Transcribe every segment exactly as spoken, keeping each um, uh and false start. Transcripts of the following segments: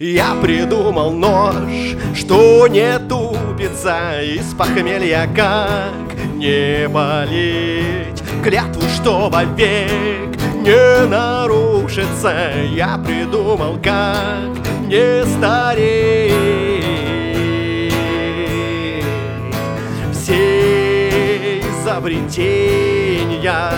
Я придумал нож, что не тупится, из похмелья как не болеть. Клятву, что вовек не нарушится, я придумал, как не стареть. Все изобретения,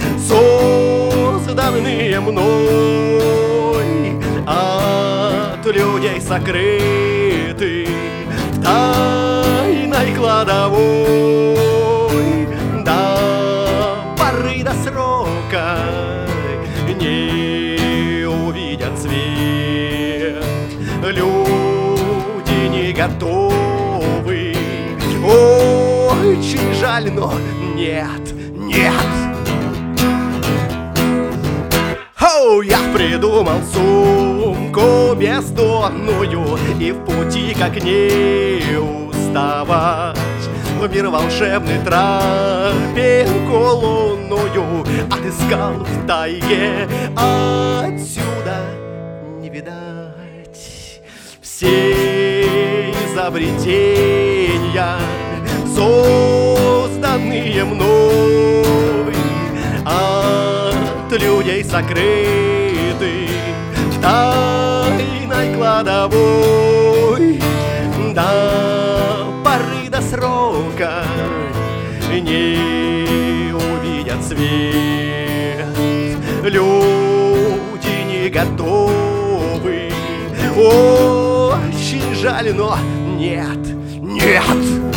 созданные мной, от людей сокрыты в тайной кладовой. До поры, до срока не увидят свет. Люди не готовы. Очень жаль, но нет, нет. Оу, я придумал сумку бездонную, и в пути как не уставать. В мир волшебный тропинку лунную отыскал в тайге, отсюда не видать. Все изобретения, созданные мной, от людей сокрыты в тайной кладовой. До поры, до срока не увидят свет. Люди не готовы. Очень жаль, но нет, нет.